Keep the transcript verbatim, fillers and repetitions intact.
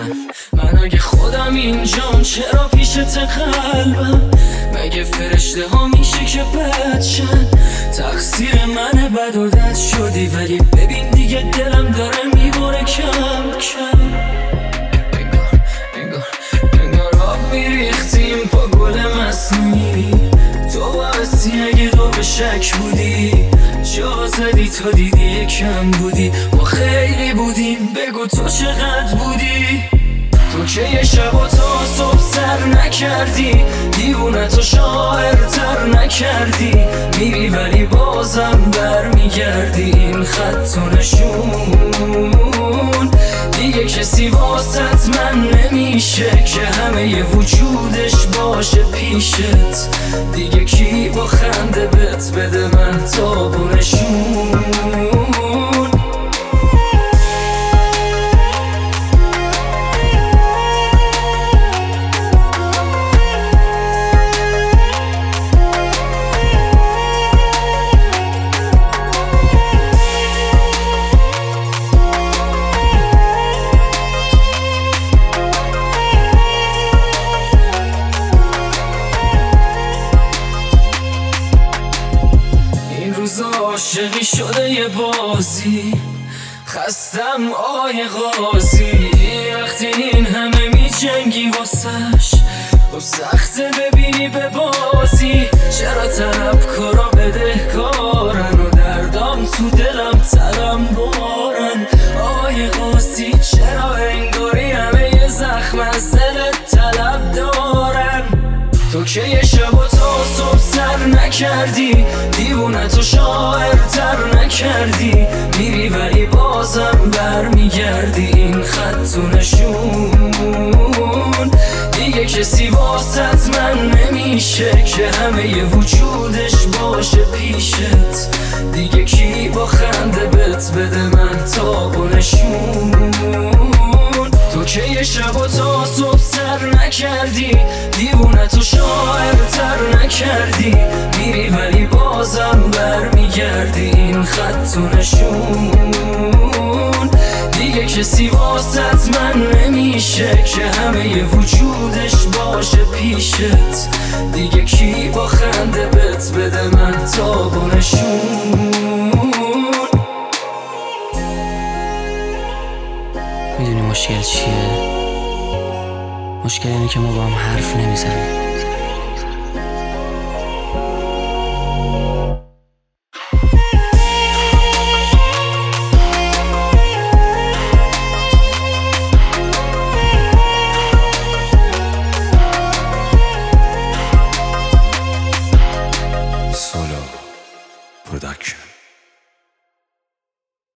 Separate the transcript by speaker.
Speaker 1: من من اگه خودم اینجام چرا پیشت قلبم؟ مگه فرشته ها میشه که بدشن؟ تقصیر منه بد و دست شدی، ولی ببین دیگه دلم داره میباره کم کم. انگار انگار انگار آب میریختیم با گل مصنوعی. تو باعثی اگه دو به شک بودی، جا زدی تا دیدی یکم بودی. ما خیلی بودیم، بگو تو چقدر بودی؟ تو که یه شب و تا صبح سر نکردی، دیوونه تو شاعرتر نکردی. میری ولی بازم بر میگردی، این خط و نشون دیگه کسی واسط من نمیشه که همه وجودش باشه پیشت. دیگه کی با خنده بت بده من تاب و نشون؟ عاشقی شده یه بازی، خستم آقای قاضی. وقتی این همه می جنگی واسش، خب سخته ببینی به بازی. چرا طلب کارا بده کارن و دردام تو دلم ترم بارن؟ آقای قاضی چرا انگاری همه یه زخم از دلت طلب دارن؟ تو که یه شب و تا صبح سر نکردی، دیوونه تو شاعرتر نکردی. میری ولی بازم بر میگردی، این خط و نشون دیگه کسی واسط من نمیشه که همه وجودش باشه پیشت. دیگه کی با خنده بت بده من تاب و نشون؟ تو که یه شب و تا صبح سر نکردی، دیوونه تو شاعرتر نکردی. میری ولی بازم بر میگردی، این خط و نشون دیگه کسی واسط من نمیشه که همه وجودش باشه پیشت. دیگه کی با خنده بت بده من تاب و نشون؟
Speaker 2: میدونی مشکل چیه؟ مشکل اینه که ما با هم حرف نمیزنیم.